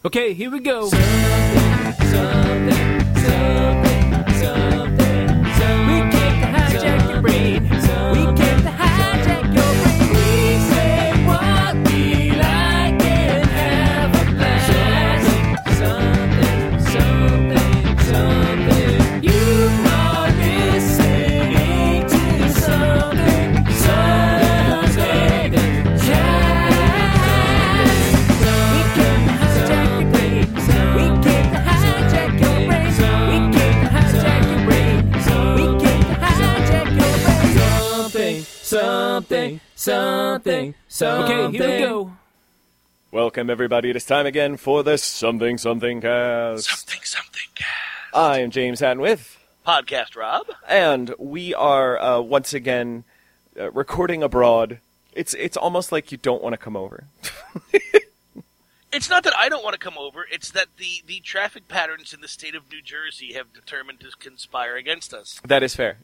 Okay, here we go. Something. We came to hijack your brain. We came to hijack your brain. We say what we like and have a blast. Something. You are listening to something. We came to hijack your brain. We came to hijack your brain. We came to hijack your brain. We came to hijack your brain. Something. Okay, here we go. Welcome, everybody. It is time again for the Something Cast. Something. I am James Hatton with, Podcast Rob. and we are once again recording abroad. It's almost like you don't want to come over. It's not that I don't want to come over, it's that the traffic patterns in the state of New Jersey have determined to conspire against us. That is fair.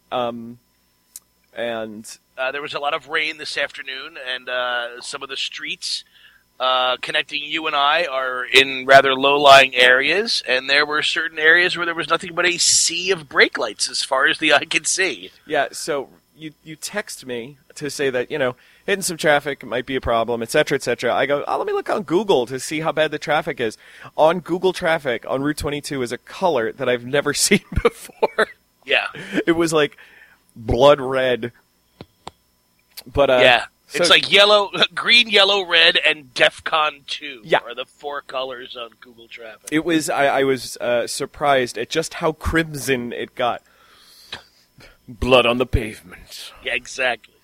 And There was a lot of rain this afternoon, and some of the streets connecting you and I are in rather low-lying areas, and there were certain areas where there was nothing but a sea of brake lights as far as the eye could see. yeah, so you text me to say that, hitting some traffic might be a problem, etc., etc. I go, let me look on Google to see how bad the traffic is. On Google Traffic, on Route 22 is a color that I've never seen before. Yeah. It was like blood red. But Yeah. so- It's like yellow, green, yellow, red, and DEFCON 2 Yeah. are the four colors on Google Traffic. It was. I was surprised at just how crimson it got. Blood on the pavement. Yeah, exactly.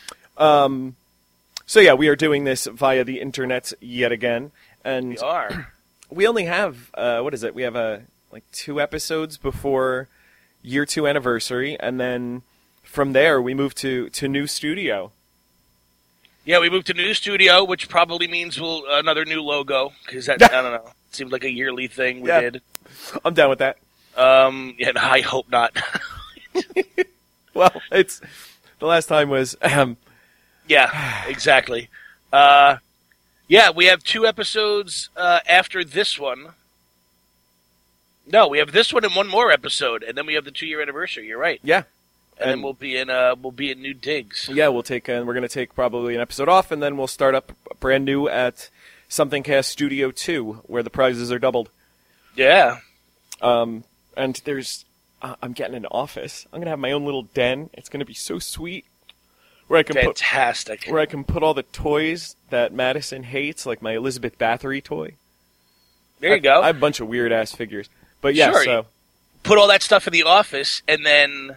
So yeah, we are doing this via the internet yet again, and We are. we only have what is it? We have like 2 episodes before year 2 anniversary, and then from there we move to new studio. Yeah, we moved to a new studio, which probably means another new logo, because I don't know. It seemed like a yearly thing we Yeah. did. I'm down with that. Yeah, no, I hope not. Well, it's the last time was Yeah, exactly. Yeah, we have 2 episodes after this one. No, we have this one and one more episode, and then we have the 2-year anniversary. You're right, yeah. and then we'll be in new digs. Yeah, we're going to take probably an episode off, and then we'll start up brand new at Something Cast Studio 2, where the prizes are doubled. Yeah. And there's, I'm getting an office. I'm going to have my own little den. It's going to be so sweet. Where I can put all the toys that Madison hates, like my Elizabeth Bathory toy. There you go. I have a bunch of weird-ass figures. But yeah, Sure. so... Put all that stuff in the office, and then,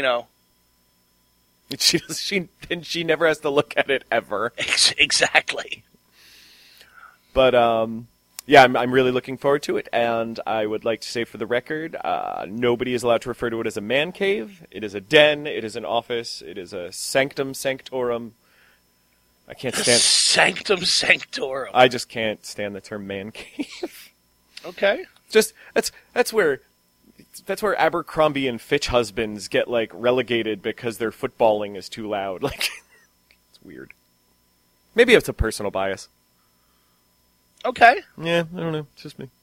She never has to look at it ever. Exactly. But yeah, I'm really looking forward to it, and I would like to say for the record, nobody is allowed to refer to it as a man cave. It is a den. It is an office. It is a sanctum sanctorum. I can't stand. Sanctum sanctorum. I just can't stand the term man cave. Okay. Just that's where Abercrombie and Fitch husbands get like relegated because their footballing is too loud. Like it's weird. Maybe it's a personal bias. Okay. Yeah, I don't know. It's just me.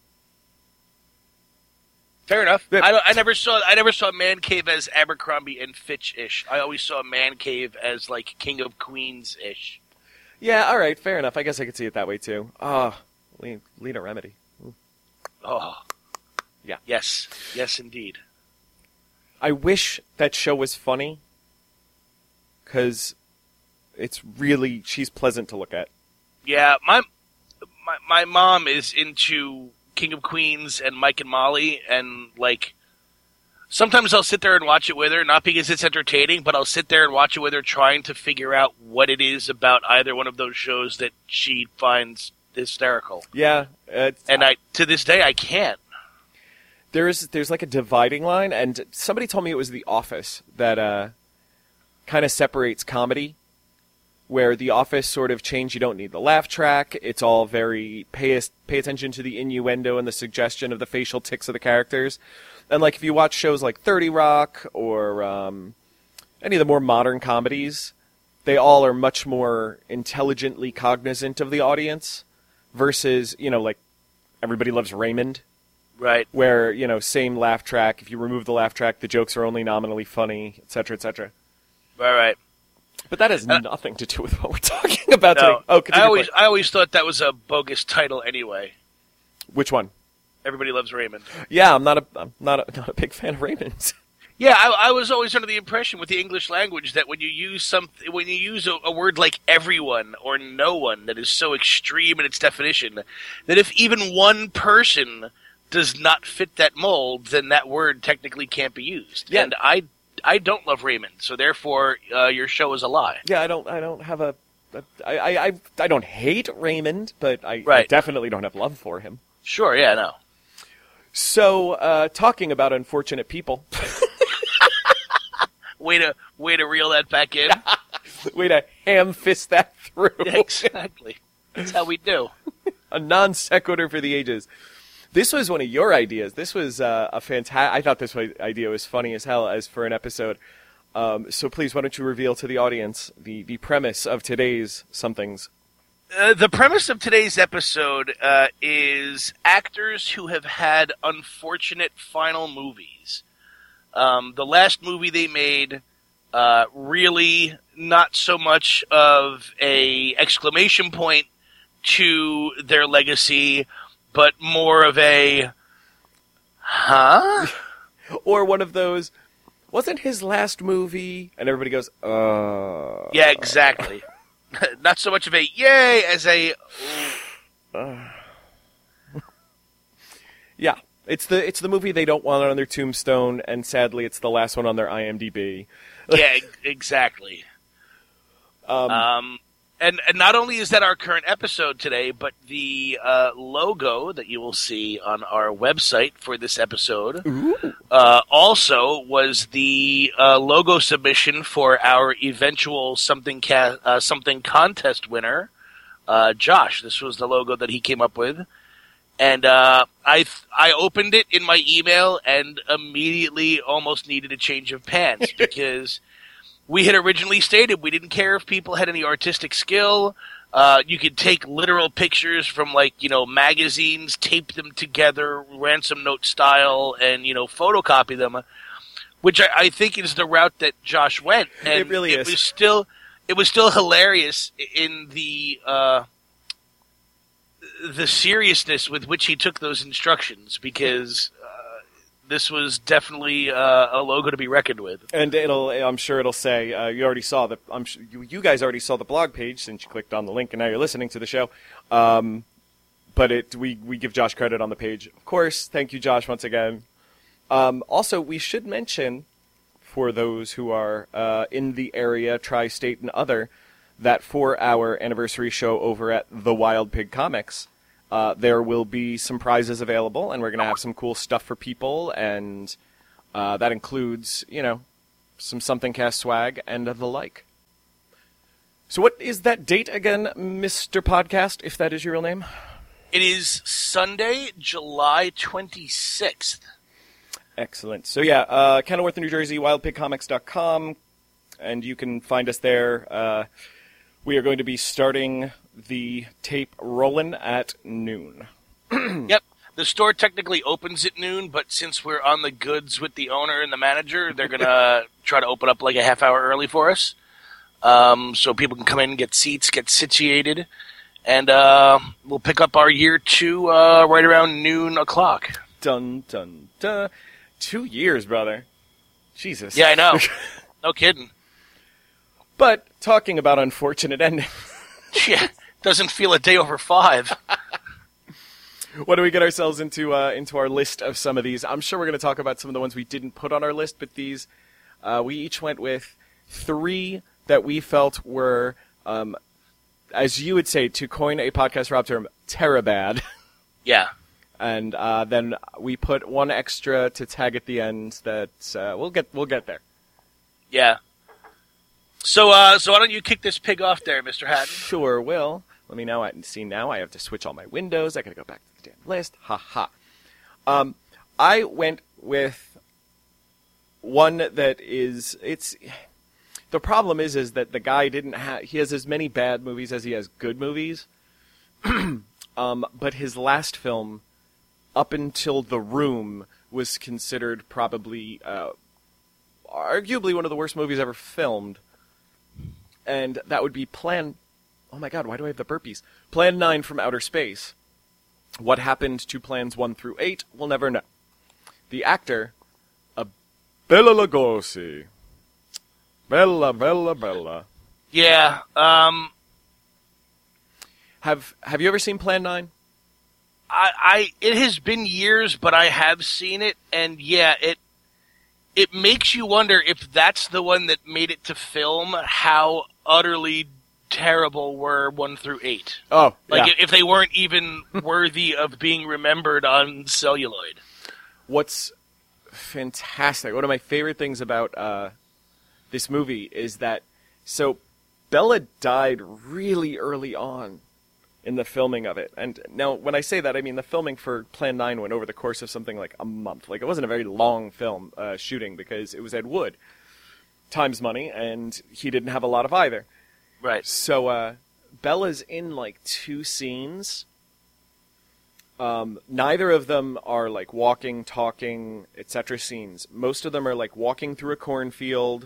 Fair enough. Yeah. I never saw man cave as Abercrombie and Fitch ish. I always saw man cave as like King of Queens ish. Yeah, all right, fair enough. I guess I could see it that way too. Lena Remedy. Oh. Yeah. Yes, indeed. I wish that show was funny, because she's pleasant to look at. Yeah, my mom is into King of Queens and Mike and Molly, and like sometimes I'll sit there and watch it with her, not because it's entertaining, but I'll sit there and watch it with her, trying to figure out what it is about either one of those shows that she finds hysterical. Yeah, And to this day I can't. there's like a dividing line, and somebody told me it was The Office that kind of separates comedy, where The Office sort of changed. You don't need the laugh track. It's all very pay attention to the innuendo and the suggestion of the facial tics of the characters. And like if you watch shows like 30 Rock or any of the more modern comedies, they all are much more intelligently cognizant of the audience versus, like Everybody Loves Raymond, Right. where, same laugh track. If you remove the laugh track, the jokes are only nominally funny, etc., etc. Right. But that has nothing to do with what we're talking about No, today. Oh, continue, I always thought that was a bogus title anyway. Which one? Everybody Loves Raymond. Yeah, I'm not a big fan of Raymond's. Yeah, I was always under the impression with the English language that when you use a word like everyone or no one that is so extreme in its definition, that if even one person does not fit that mold, then that word technically can't be used. Yeah. And I don't love Raymond, so therefore your show is a lie. Yeah, I don't have I don't hate Raymond, but I Right. definitely don't have love for him. Sure, yeah, no. So, talking about unfortunate people, Way to reel that back in. way to ham fist that through. Exactly. That's how we do. A non sequitur for the ages. This was one of your ideas. This was a fantastic. I thought this idea was funny as hell as for an episode. So please, why don't you reveal to the audience the premise of today's somethings? The premise of today's episode is actors who have had unfortunate final movies. The last movie they made, really not so much of a exclamation point to their legacy, but more of a, huh? Or one of those, wasn't his last movie? And everybody goes, Yeah, exactly. Not so much of a yay as a, Yeah. It's the movie they don't want on their tombstone, and sadly, it's the last one on their IMDb. yeah, exactly. And not only is that our current episode today, but the logo that you will see on our website for this episode also was the logo submission for our eventual something contest winner, Josh. This was the logo that he came up with. And I opened it in my email and immediately almost needed a change of pants because we had originally stated we didn't care if people had any artistic skill. You could take literal pictures from magazines, tape them together, ransom note style, and photocopy them, which I think is the route that Josh went. And It really is. It was still hilarious in the seriousness with which he took those instructions, because this was definitely a logo to be reckoned with. And I'm sure it'll say, you already saw you guys already saw the blog page since you clicked on the link and now you're listening to the show. But we give Josh credit on the page. Of course, thank you, Josh, once again. Also, we should mention, for those who are in the area, tri-state and other, that for our anniversary show over at The Wild Pig Comics, there will be some prizes available, and we're going to have some cool stuff for people, and that includes, some Something Cast swag and the like. So what is that date again, Mr. Podcast, if that is your real name? It is Sunday, July 26th. Excellent. So yeah, Kenilworth, New Jersey, wildpigcomics.com, and you can find us there. We are going to be starting the tape rolling at noon. Yep. The store technically opens at noon, but since we're on the goods with the owner and the manager, they're going to try to open up like a half hour early for us. So people can come in, get seats, get situated, and we'll pick up our year 2 right around noon o'clock. Dun, dun, dun. 2 years, brother. Jesus. Yeah, I know. No kidding. But talking about unfortunate endings, Yeah, doesn't feel a day over 5. what do we get ourselves into our list of some of these? I'm sure we're going to talk about some of the ones we didn't put on our list, but these, we each went with 3 that we felt were, as you would say, to coin a podcast Rob term, terabad. Yeah. And then we put 1 extra to tag at the end that we'll get there. Yeah. So why don't you kick this pig off there, Mr. Hatton? Sure will. Let me now. Now I have to switch all my windows. I got to go back to the damn list. Ha ha. I went with one that is. The problem is that the guy didn't have. He has as many bad movies as he has good movies. But his last film up until The Room, was considered probably, arguably one of the worst movies ever filmed. And that would be Plan... Oh my god, why do I have the burpees? Plan 9 from Outer Space. What happened to Plans 1 through 8, we'll never know. The actor, Bela Lugosi. Bella. Yeah. Have you ever seen Plan 9? It has been years, but I have seen it, and yeah, it makes you wonder if that's the one that made it to film, how utterly terrible were 1 through 8. Oh, like yeah. if they weren't even worthy of being remembered on celluloid. What's fantastic, one of my favorite things about this movie is that, so Bella died really early on in the filming of it. And now, when I say that, I mean the filming for Plan 9 went over the course of something like a month. Like, it wasn't a very long film shooting, because it was Ed Wood. Time's money, and he didn't have a lot of either. Right. So, Bella's in, like, 2 scenes. Neither of them are, like, walking, talking, etc. scenes. Most of them are, like, walking through a cornfield,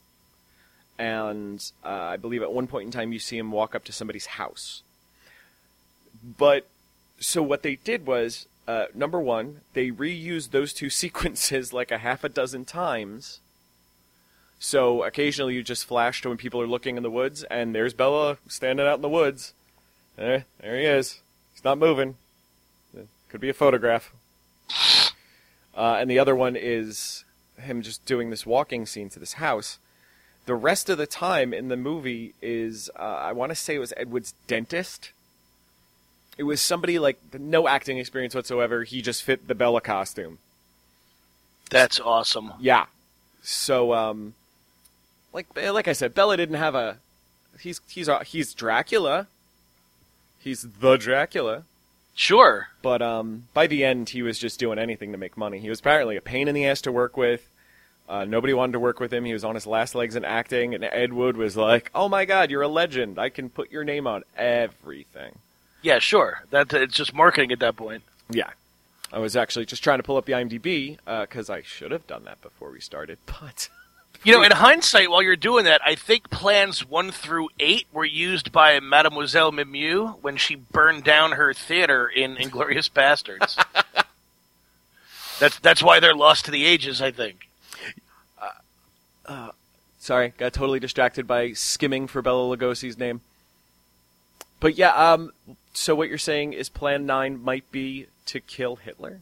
and I believe at one point in time you see him walk up to somebody's house. But, so what they did was, number one, they reused those 2 sequences like a half a dozen times. So occasionally you just flash to when people are looking in the woods, and there's Bella standing out in the woods. There he is. He's not moving. Could be a photograph. And the other one is him just doing this walking scene to this house. The rest of the time in the movie is, I want to say it was Ed Wood's dentist. It was somebody, like, no acting experience whatsoever. He just fit the Bella costume. That's awesome. Yeah. So, like I said, Bella didn't have a... He's Dracula. He's the Dracula. Sure. But by the end, he was just doing anything to make money. He was apparently a pain in the ass to work with. Nobody wanted to work with him. He was on his last legs in acting, and Ed Wood was like, "Oh my God, you're a legend. I can put your name on everything." Yeah, sure. It's just marketing at that point. Yeah. I was actually just trying to pull up the IMDb, because I should have done that before we started, but... You know, in hindsight, while you're doing that, I think Plans 1 through 8 were used by Mademoiselle Mimieux when she burned down her theater in Inglourious Bastards. That's why they're lost to the ages, I think. Sorry, got totally distracted by skimming for Bela Lugosi's name. But yeah, so what you're saying is Plan 9 might be to kill Hitler?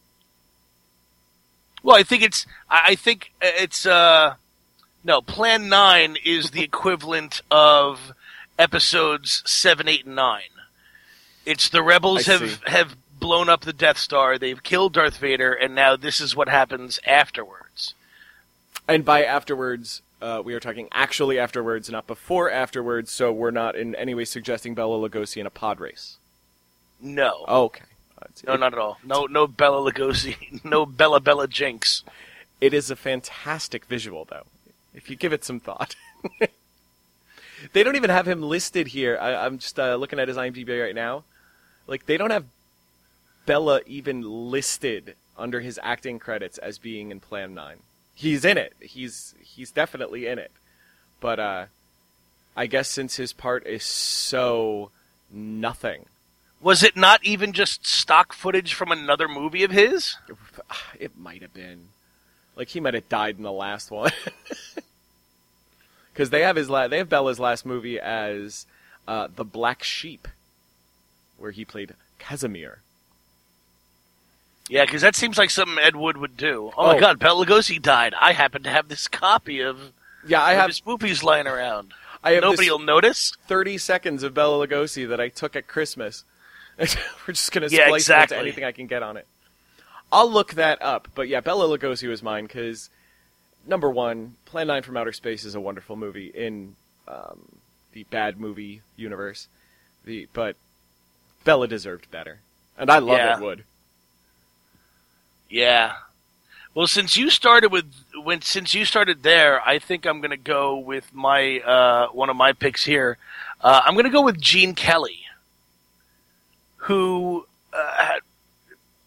Well, I think it's no, Plan 9 is the equivalent of episodes 7, 8, and 9. It's the rebels have blown up the Death Star, they've killed Darth Vader, and now this is what happens afterwards. And by afterwards, we are talking actually afterwards, not before afterwards, so we're not in any way suggesting Bela Lugosi in a pod race. No. Okay. No, not at all. No Bela Lugosi. No Bella Jinx. It is a fantastic visual, though, if you give it some thought. They don't even have him listed here. I'm just looking at his IMDb right now. Like, they don't have Bella even listed under his acting credits as being in Plan 9. He's in it. He's definitely in it. But I guess since his part is so nothing. Was it not even just stock footage from another movie of his? It might have been. Like, he might have died in the last one. Because they have Bella's last movie as The Black Sheep, where he played Casimir. Yeah, because that seems like something Ed Wood would do. Oh my God, Bela Lugosi died. I happen to have this copy of his movies lying around. Nobody will notice. 30 seconds of Bela Lugosi that I took at Christmas. We're just going to splice it into anything I can get on it. I'll look that up. But yeah, Bela Lugosi was mine because, number one, Plan 9 from Outer Space is a wonderful movie in the bad movie universe. But Bella deserved better. And I love Ed Wood. Yeah. Well, since you started there, I think I'm going to go with my one of my picks here. I'm going to go with Gene Kelly, who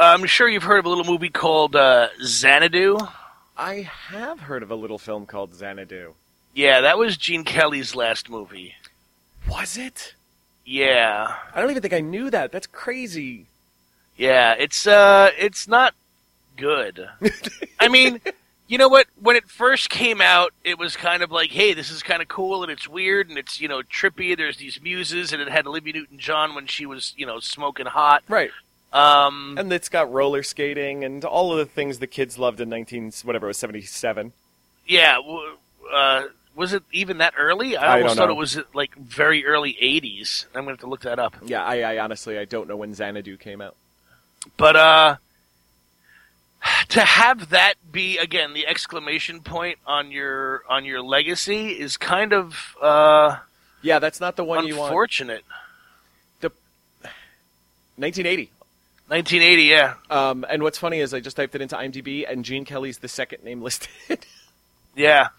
I'm sure you've heard of a little movie called Xanadu. I have heard of a little film called Xanadu. Yeah, that was Gene Kelly's last movie. Was it? Yeah. I don't even think I knew that. That's crazy. Yeah, it's not good. I mean, you know what? When it first came out, it was kind of like, hey, this is kind of cool, and it's weird, and it's, trippy. There's these muses, and it had Olivia Newton-John when she was, smoking hot. Right. And it's got roller skating and all of the things the kids loved in 77. Yeah. Was it even that early? I almost thought it was like very early 80s. I'm going to have to look that up. Yeah, I honestly, I don't know when Xanadu came out. But to have that be, again, the exclamation point on your legacy is kind of yeah, that's not the one you want. Unfortunate. 1980. 1980, yeah. And what's funny is I just typed it into IMDb, and Gene Kelly's the second name listed. Yeah.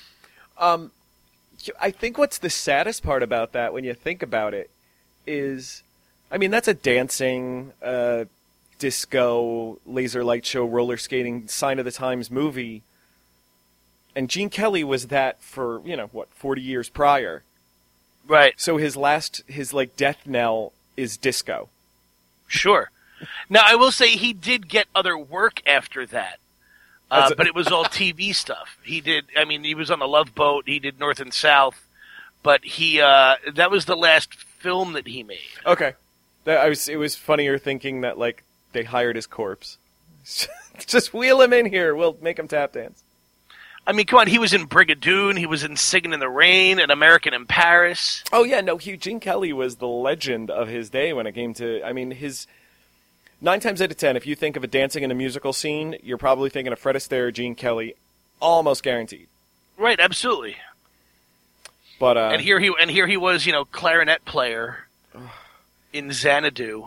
I think what's the saddest part about that, when you think about it, is, I mean, that's a dancing, disco, laser light show, roller skating, sign of the times movie. And Gene Kelly was that for, 40 years prior. Right. So his death knell is disco. Sure. Now, I will say he did get other work after that. But it was all TV stuff. He was on The Love Boat. He did North and South. But that was the last film that he made. Okay. It was funnier thinking that, they hired his corpse. Just wheel him in here. We'll make him tap dance. I mean, come on. He was in Brigadoon. He was in Singin' in the Rain, An American in Paris. Oh, yeah. No, Gene Kelly was the legend of his day when it came to, 9 times out of 10, if you think of a dancing in a musical scene, you're probably thinking of Fred Astaire, Gene Kelly, almost guaranteed. Right, absolutely. But and here he was, clarinet player in Xanadu.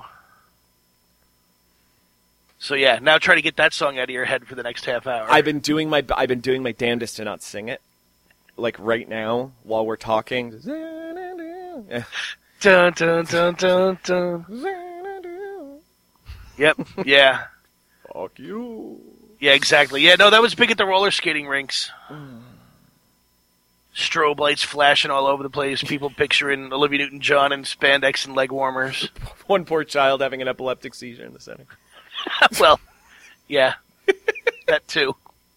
So yeah, now try to get that song out of your head for the next half hour. I've been doing my damnedest to not sing it, right now while we're talking. Dun, dun, dun, dun, dun. Yep, yeah. Fuck you. Yeah, exactly. Yeah, no, that was big at the roller skating rinks. Strobe lights flashing all over the place, people picturing Olivia Newton-John in spandex and leg warmers. One poor child having an epileptic seizure in the center. Well, yeah, that too.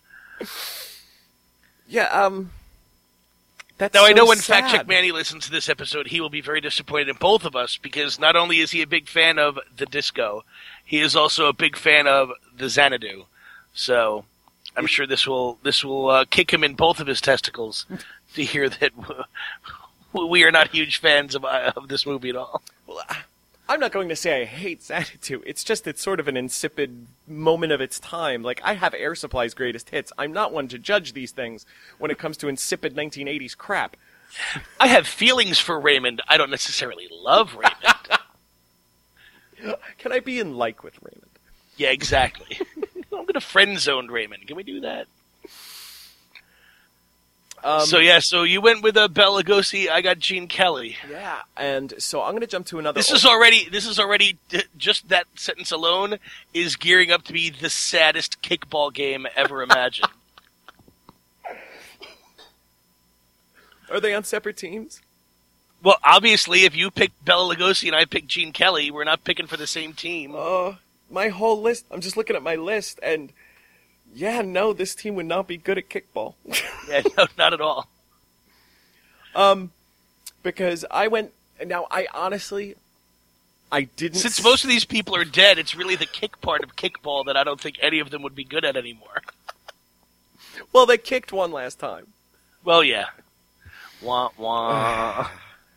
Yeah, that's now, I know when sad. Fact Check Manny listens to this episode, he will be very disappointed in both of us, because not only is he a big fan of the disco, he is also a big fan of the Xanadu. So I'm sure this will kick him in both of his testicles to hear that we are not huge fans of this movie at all. Well, I'm not going to say I hate Xanadu. It's just it's sort of an insipid moment of its time. I have Air Supply's greatest hits. I'm not one to judge these things when it comes to insipid 1980s crap. I have feelings for Raymond. I don't necessarily love Raymond. Can I be in with Raymond? Yeah, exactly. I'm going to friend-zone Raymond. Can we do that? So you went with Bela Lugosi. I got Gene Kelly. Yeah, and so I'm going to jump to another. This is already just that sentence alone is gearing up to be the saddest kickball game ever imagined. Are they on separate teams? Well, obviously, if you picked Bela Lugosi and I picked Gene Kelly, we're not picking for the same team. My whole list. I'm just looking at my list, and yeah, no, this team would not be good at kickball. Yeah, no, not at all. Because I went. Now, I didn't. Since most of these people are dead, it's really the kick part of kickball that I don't think any of them would be good at anymore. Well, they kicked one last time. Well, yeah. Wah, wah.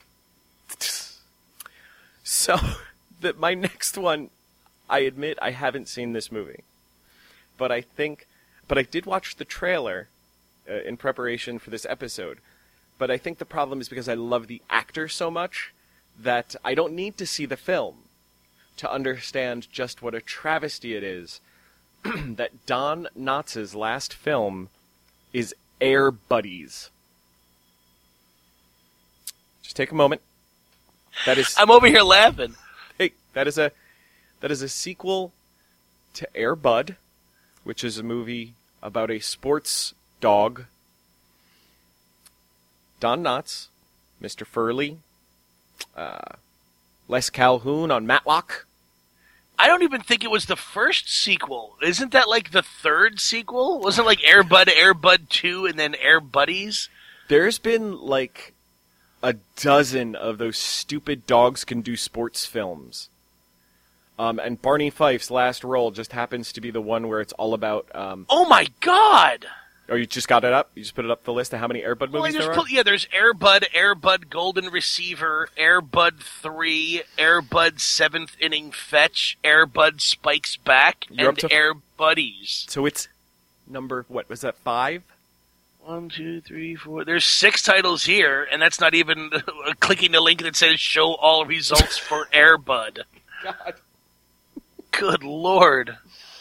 So, my next one, I admit I haven't seen this movie. But I did watch the trailer in preparation for this episode. But I think the problem is because I love the actor so much that I don't need to see the film to understand just what a travesty it is that Don Knotts' last film is Air Buddies. Just take a moment. That is. I'm over here laughing. Hey, that is a sequel to Air Bud, which is a movie about a sports dog. Don Knotts, Mr. Furley, Les Calhoun on Matlock. I don't even think it was the first sequel. Isn't that like the third sequel? Wasn't it like Air Bud 2, and then Air Buddies? There's been like a dozen of those stupid dogs can do sports films. And Barney Fife's last role just happens to be the one where it's all about... Oh my god! Oh, you just got it up? You just put it up the list of how many Air Bud movies there are? There's Air Bud Golden Receiver, Air Bud 3, Air Bud 7th Inning Fetch, Air Bud Spikes Back, You're and Air Buddies. So it's number, what, was that 5? 1, 2, 3, 4. There's 6 titles here, and that's not even clicking the link that says show all results for Air Bud. God. Good lord.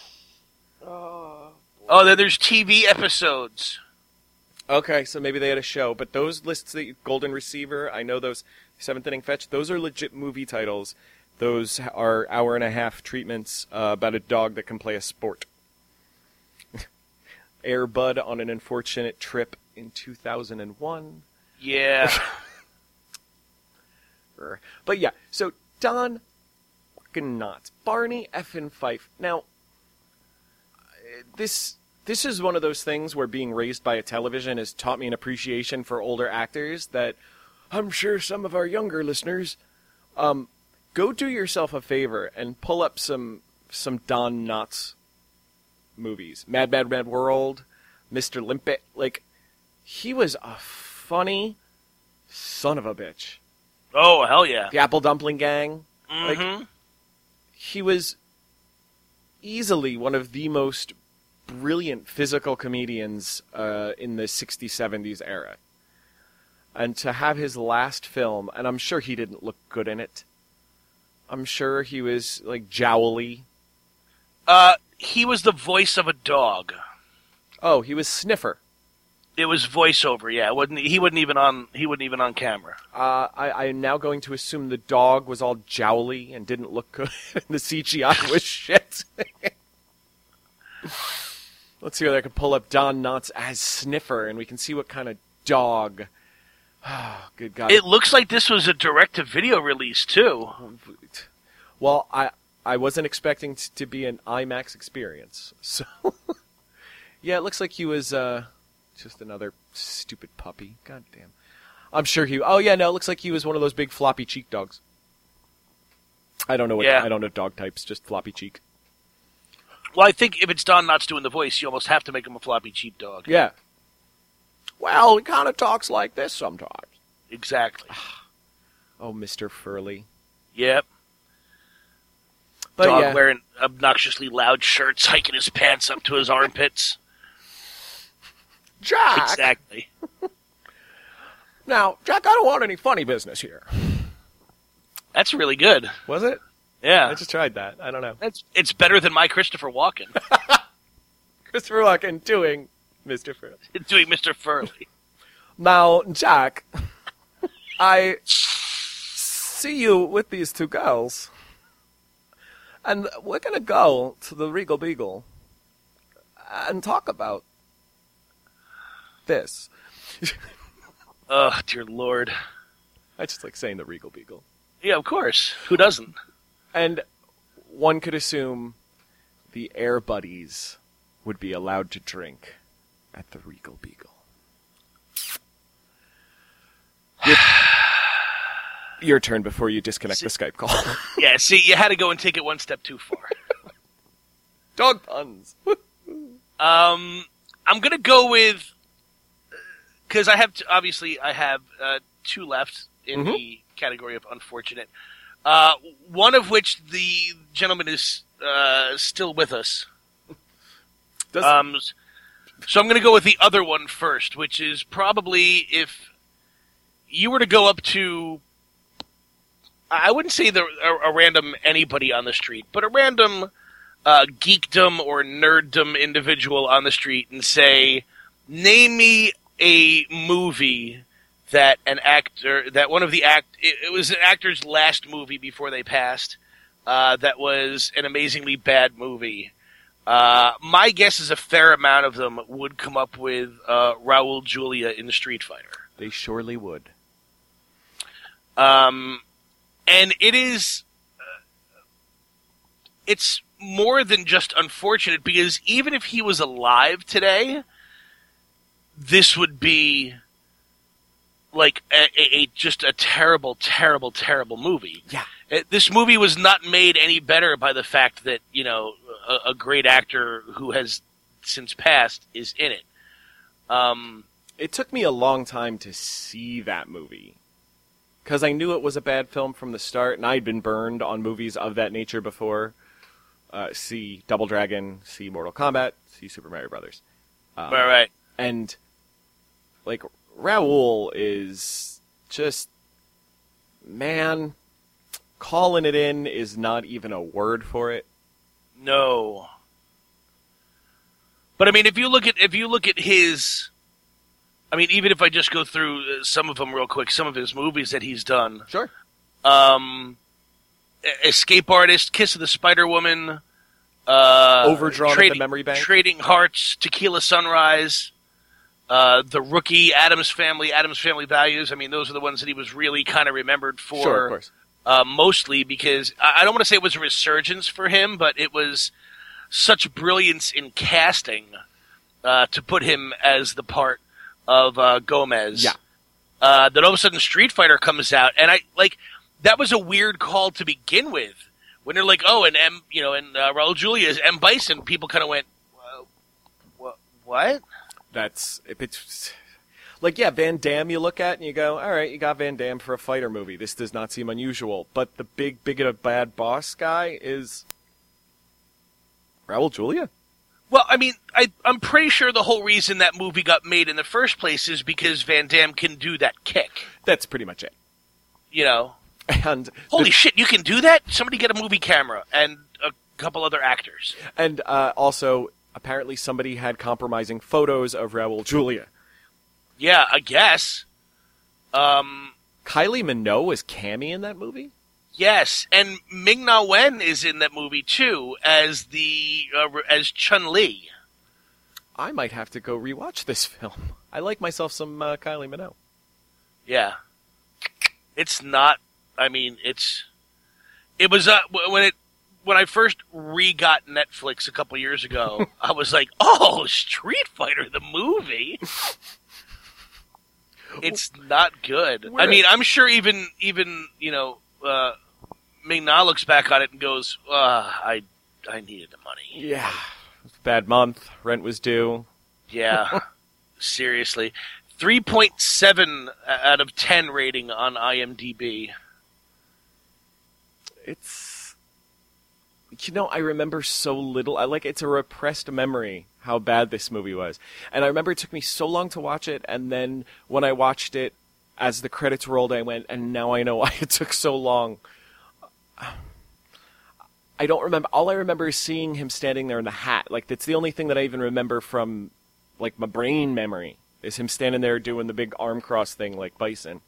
Oh, then there's TV episodes. Okay, so maybe they had a show, but those lists, the Golden Receiver, I know those 7th Inning Fetch, those are legit movie titles. Those are hour-and-a-half treatments about a dog that can play a sport. Air Bud on an unfortunate trip in 2001. Yeah. But yeah, so Don fucking Knotts, Barney effing Fife. Now, this is one of those things where being raised by a television has taught me an appreciation for older actors that I'm sure some of our younger listeners, go do yourself a favor and pull up some Don Knotts movies. Mad Mad Mad World, Mr. Limpet. Like, he was a funny son of a bitch. Oh, hell yeah. The Apple Dumpling Gang. Mm-hmm. Like, he was easily one of the most brilliant physical comedians in the 60s, 70s era. And to have his last film, and I'm sure he didn't look good in it. I'm sure he was, like, jowly. He was the voice of a dog. Oh, he was Sniffer. It was voiceover, yeah. He wasn't even on camera. I'm now going to assume the dog was all jowly and didn't look good. The CGI was shit. Let's see whether I can pull up Don Knotts as Sniffer, and we can see what kind of dog. Oh, good God. It looks like this was a direct-to-video release, too. Well, I wasn't expecting to be an IMAX experience. So, yeah, it looks like he was just another stupid puppy. God damn. I'm sure he... Oh, yeah, no, it looks like he was one of those big floppy cheek dogs. I don't know I don't know dog types, just floppy cheek. Well, I think if it's Don Knotts doing the voice, you almost have to make him a floppy cheek dog. Yeah. Well, he kind of talks like this sometimes. Exactly. Oh, Mr. Furley. Yep. But Dog yeah. wearing obnoxiously loud shirts, hiking his pants up to his armpits. Jack! Exactly. Now, Jack, I don't want any funny business here. That's really good. Was it? Yeah. I just tried that. I don't know. It's better than my Christopher Walken. Christopher Walken doing Mr. Furley. Doing Mr. Furley. Now, Jack, I see you with these two girls, and we're going to go to the Regal Beagle and talk about this. Oh, dear Lord. I just like saying the Regal Beagle. Yeah, of course. Who doesn't? And one could assume the Air Buddies would be allowed to drink at the Regal Beagle. Your turn before you disconnect the Skype call. Yeah, see, you had to go and take it one step too far. Dog puns. I'm going to go with... Because I have 2 left in the category of unfortunate. One of which the gentleman is still with us. So I'm going to go with the other one first, which is probably if you were to go up to, I wouldn't say a random anybody on the street, but a random geekdom or nerddom individual on the street and say, name me a movie that it was an actor's last movie before they passed, that was an amazingly bad movie. My guess is a fair amount of them would come up with Raul Julia in Street Fighter. They surely would. And it is... it's more than just unfortunate, because even if he was alive today, this would be like just a terrible, terrible, terrible movie. Yeah. This movie was not made any better by the fact that, a great actor who has since passed is in it. It took me a long time to see that movie, because I knew it was a bad film from the start, and I'd been burned on movies of that nature before. See Double Dragon, see Mortal Kombat, see Super Mario Brothers. Right. And, like, Raul is just, man, calling it in is not even a word for it. No. But I mean, if you look at his, I mean, even if I just go through some of them real quick, some of his movies that he's done. Sure. Escape Artist, Kiss of the Spider Woman, Overdrawn at the Memory Bank, Trading Hearts, Tequila Sunrise, The Rookie, Addams Family Values. I mean, those are the ones that he was really kind of remembered for. Sure, of course. Mostly because I don't want to say it was a resurgence for him, but it was such brilliance in casting to put him as the part of Gomez. Yeah. That all of a sudden Street Fighter comes out, and that was a weird call to begin with. When they're like, oh, and Raul Julia is M. Bison, people kind of went, what? It's like, yeah, Van Damme you look at and you go, all right, you got Van Damme for a fighter movie. This does not seem unusual. But the big and bad boss guy is Raul Julia? Well, I mean, I'm pretty sure the whole reason that movie got made in the first place is because Van Damme can do that kick. That's pretty much it. And holy shit, you can do that? Somebody get a movie camera and a couple other actors. And also, apparently somebody had compromising photos of Raul Julia. Yeah, I guess. Kylie Minogue is Cammy in that movie? Yes, and Ming-Na Wen is in that movie too as as Chun-Li. I might have to go rewatch this film. I like myself some Kylie Minogue. Yeah. It's not, I mean, it was, when I first re-got Netflix a couple years ago, I was like, oh, Street Fighter, the movie. It's not good. I mean, I'm sure even Ming-Na looks back on it and goes, I needed the money. Yeah. Bad month. Rent was due. Yeah. Seriously. 3.7 out of 10 rating on IMDb. It's, I remember so little. It's a repressed memory how bad this movie was. And I remember it took me so long to watch it, and then when I watched it, as the credits rolled, I went, and now I know why it took so long. I don't remember. All I remember is seeing him standing there in the hat. That's the only thing that I even remember from, my brain memory, is him standing there doing the big arm cross thing like Bison.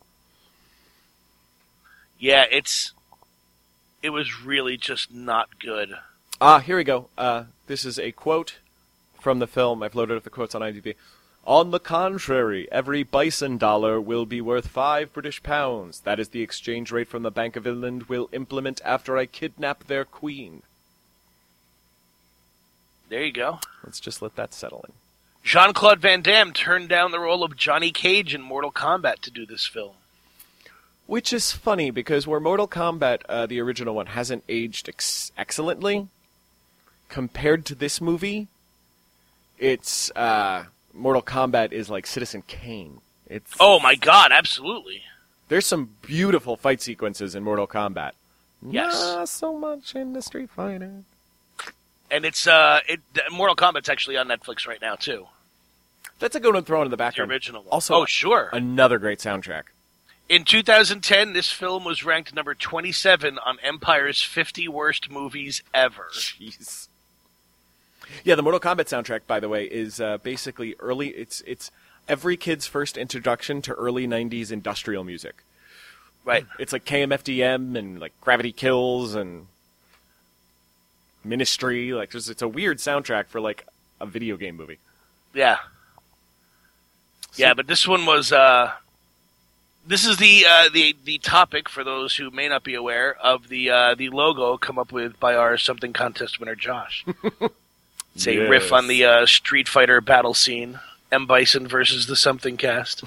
Yeah, it was really just not good. Here we go. This is a quote from the film. I've loaded up the quotes on IMDb. On the contrary, every Bison dollar will be worth 5 British pounds. That is the exchange rate from the Bank of England will implement after I kidnap their queen. There you go. Let's just let that settle in. Jean-Claude Van Damme turned down the role of Johnny Cage in Mortal Kombat to do this film. Which is funny, because where Mortal Kombat, the original one, hasn't aged excellently, compared to this movie, it's, Mortal Kombat is like Citizen Kane. Oh my god, absolutely. There's some beautiful fight sequences in Mortal Kombat. Yes. Not so much in the Street Fighter. And Mortal Kombat's actually on Netflix right now, too. That's a good one thrown in the The background. original one. Also, sure. Another great soundtrack. In 2010, this film was ranked number 27 on Empire's 50 Worst Movies Ever. Jeez. Yeah, the Mortal Kombat soundtrack, by the way, is basically early. It's every kid's first introduction to early 90s industrial music. Right. It's like KMFDM and like Gravity Kills and Ministry. Like, it's a weird soundtrack for like a video game movie. Yeah. Yeah, but this one was. This is the topic for those who may not be aware of the logo come up with by our something contest winner Josh. It's a riff on the Street Fighter battle scene. M. Bison versus the Something Cast.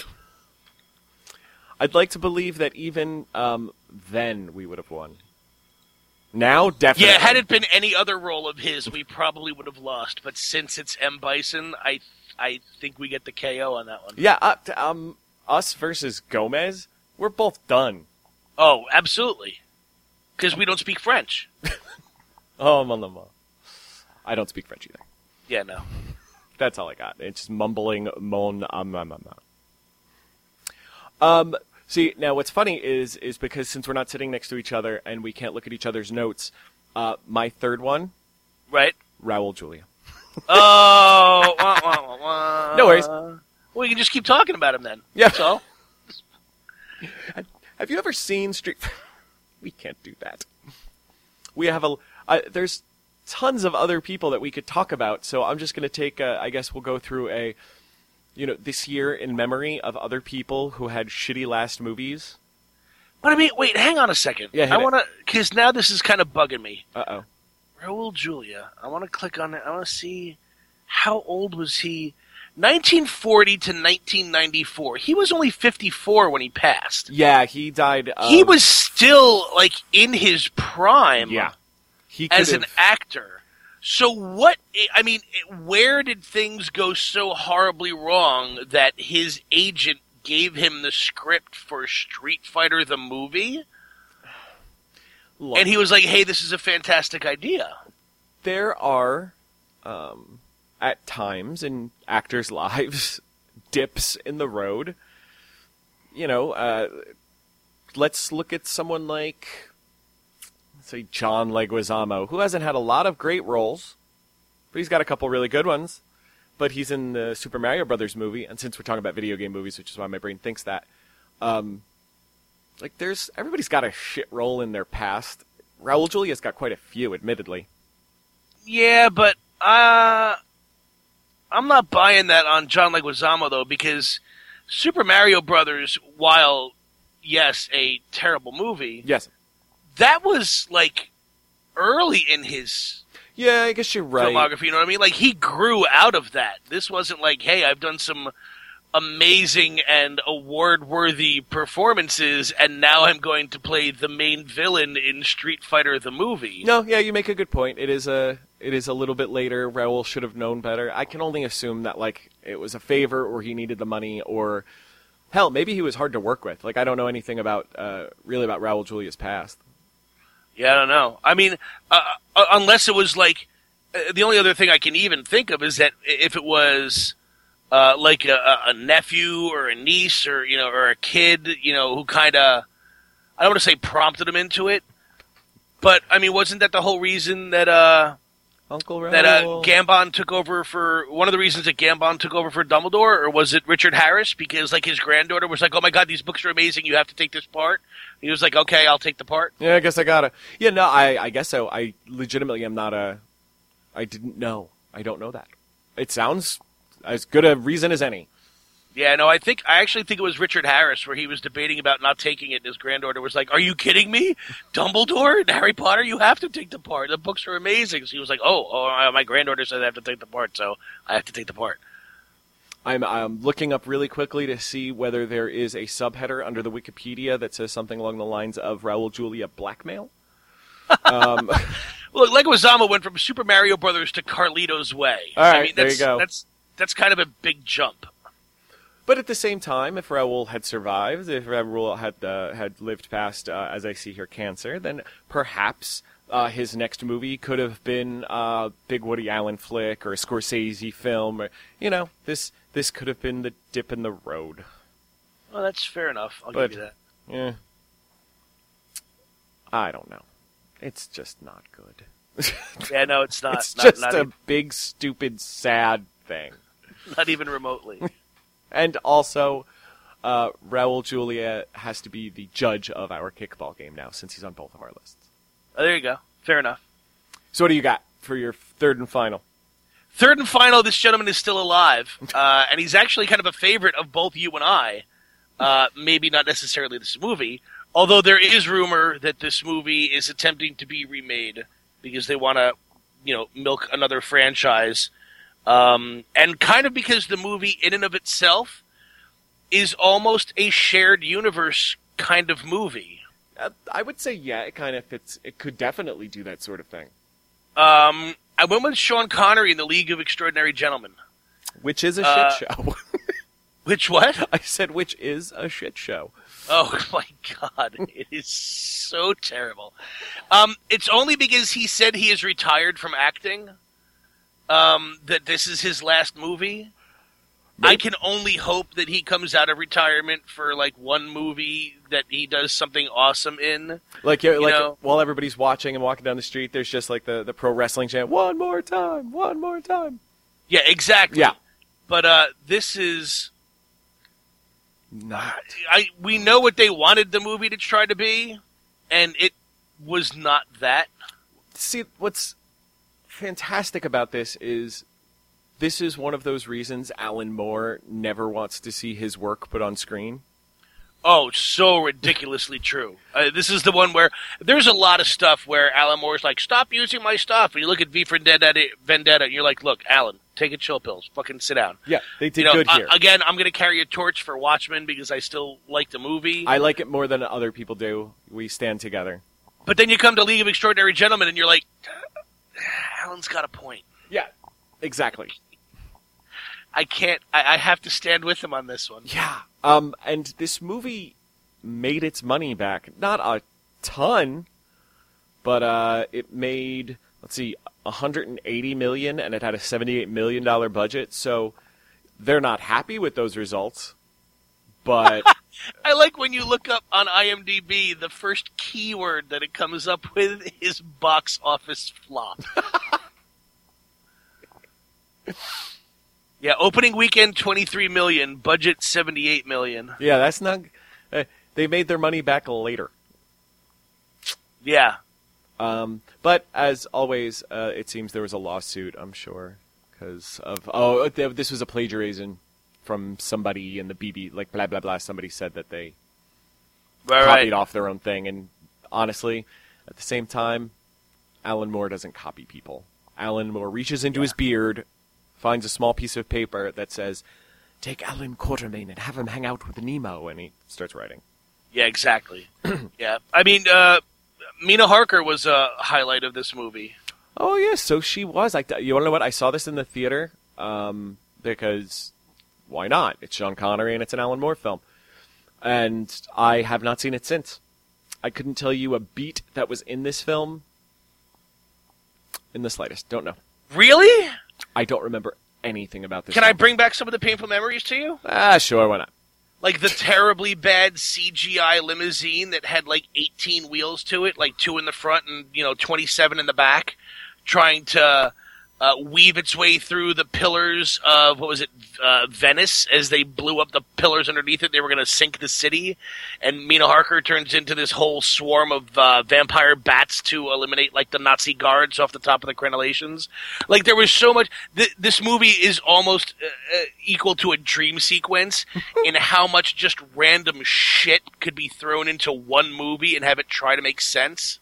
I'd like to believe that even then we would have won. Now, definitely. Yeah, had it been any other role of his, we probably would have lost. But since it's M. Bison, I think we get the KO on that one. Yeah, us versus Gomez, we're both done. Oh, absolutely. Because we don't speak French. Oh, mon. I don't speak French either. Yeah, no. That's all I got. It's just mumbling mon. See, now what's funny is because since we're not sitting next to each other and we can't look at each other's notes, my third one, Right? Raul Julia. Oh, wah, wah, wah, wah. No worries. Well, you can just keep talking about him then. Yeah. That's all. Have you ever seen Street? We can't do that. We have there's tons of other people that we could talk about, so I'm just going to take. I guess we'll go through this year in memory of other people who had shitty last movies. But I mean, wait, hang on a second. Yeah, I want to, because now this is kind of bugging me. Uh-oh. Raul Julia. I want to click on it. I want to see how old was he. 1940 to 1994. He was only 54 when he passed. Yeah, he died. He was still like in his prime. Yeah. He as could've- an actor. So what? I mean, where did things go so horribly wrong that his agent gave him the script for Street Fighter the movie? Look, And he was like, hey, this is a fantastic idea. there are, at times in actors' lives, dips in the road. Let's look at someone like, let's say, John Leguizamo, who hasn't had a lot of great roles, but he's got a couple really good ones. But he's in the Super Mario Brothers movie, and since we're talking about video game movies, which is why my brain thinks that, everybody's got a shit role in their past. Raul Julia's got quite a few, admittedly. Yeah, but I'm not buying that on John Leguizamo, though, because Super Mario Brothers, while, yes, a terrible movie, Yes. that was, like, early in his Yeah, I guess you're right. filmography, you know what I mean? Like, he grew out of that. This wasn't like, hey, I've done some amazing and award-worthy performances, and now I'm going to play the main villain in Street Fighter the movie. No, yeah, you make a good point. It is a little bit later. Raul should have known better. I can only assume that it was a favor, or he needed the money, or hell, maybe he was hard to work with. I don't know anything about Raul Julia's past. Yeah, I don't know. I mean, unless it was the only other thing I can even think of is that if it was like a nephew or a niece or a kid, who kind of, I don't want to say prompted him into it, but I mean, wasn't that the whole reason that Uncle Raul. that Gambon took over for one of the reasons that Gambon took over for Dumbledore, or was it Richard Harris? Because his granddaughter was like, "Oh my God, these books are amazing! You have to take this part." He was like, "Okay, I'll take the part." Yeah, I guess I gotta. Yeah, no, I guess so. I legitimately am not I didn't know. I don't know that. It sounds as good a reason as any. Yeah, no, I actually think it was Richard Harris where he was debating about not taking it, and his granddaughter was like, "Are you kidding me? Dumbledore and Harry Potter, you have to take the part. The books are amazing." So he was like, "Oh, my granddaughter said I have to take the part, so I have to take the part." I'm looking up really quickly to see whether there is a subheader under the Wikipedia that says something along the lines of Raul Julia blackmail. Look, Leguizamo went from Super Mario Brothers to Carlito's Way. All right, I mean, there you go. That's kind of a big jump. But at the same time, if Raul had survived, if Raul had lived past, as I see here, cancer, then perhaps his next movie could have been a big Woody Allen flick or a Scorsese film. Or, this could have been the dip in the road. Well, that's fair enough. I'll But- give you that. Yeah. I don't know. It's just not good. Yeah, no, it's not. It's just not, a big, stupid, sad thing. not even remotely. And also, Raul Julia has to be the judge of our kickball game now, since he's on both of our lists. Oh, there you go. Fair enough. So what do you got for your third and final? Third and final, this gentleman is still alive, and he's actually kind of a favorite of both you and I. Maybe not necessarily this movie, although there is rumor that this movie is attempting to be remade because they want to, milk another franchise. And kind of because the movie in and of itself is almost a shared universe kind of movie. I would say, yeah, it kind of fits. It could definitely do that sort of thing. I went with Sean Connery in The League of Extraordinary Gentlemen. Which is a shit show. Which what? I said which is a shit show. Oh my god, it is so terrible. It's only because he said he is retired from acting that this is his last movie. I can only hope that he comes out of retirement for like one movie that he does something awesome in. Like while everybody's watching and walking down the street, there's just like the pro wrestling chant, one more time, one more time. Yeah, exactly. Yeah. But this is not. We know what they wanted the movie to try to be, and it was not that. See, what's fantastic about this is one of those reasons Alan Moore never wants to see his work put on screen. Oh, so ridiculously true. This is the one where there's a lot of stuff where Alan Moore's like, stop using my stuff. And you look at V for Vendetta, and you're like, look, Alan, take a chill pills. Fucking sit down. Yeah, they did good here. Again, I'm going to carry a torch for Watchmen because I still like the movie. I like it more than other people do. We stand together. But then you come to League of Extraordinary Gentlemen, and you're like, Alan's got a point. Yeah, exactly. I can't. I have to stand with him on this one. Yeah. And this movie made its money back. Not a ton, but it made, let's see, $180 million, and it had a $78 million budget. So they're not happy with those results. But I like when you look up on IMDb, the first keyword that it comes up with is box office flop. Yeah, opening weekend $23 million, budget $78 million. yeah, that's not. They made their money back later. Yeah. But as always, it seems there was a lawsuit, I'm sure, because of this was a plagiarism from somebody in the BB, like blah blah blah. Somebody said that they copied off their own thing, and honestly, at the same time, Alan Moore doesn't copy people. Alan Moore reaches into his beard, finds a small piece of paper that says, "Take Alan Quatermain and have him hang out with Nemo," and he starts writing. Yeah, exactly. Yeah, I mean, Mina Harker was a highlight of this movie. Oh yeah, so she was. You want to know what? I saw this in the theater because why not? It's Sean Connery and it's an Alan Moore film, and I have not seen it since. I couldn't tell you a beat that was in this film in the slightest. Don't know. Really? I don't remember anything about this. Can film. I bring back some of the painful memories to you? Sure, why not? Like the terribly bad CGI limousine that had like 18 wheels to it, like 2 in the front and 27 in the back, trying to weave its way through the pillars of Venice. As they blew up the pillars underneath it, they were going to sink the city. And Mina Harker turns into this whole swarm of vampire bats to eliminate like the Nazi guards off the top of the crenellations. Like there was so much. This movie is almost equal to a dream sequence in how much just random shit could be thrown into one movie and have it try to make sense.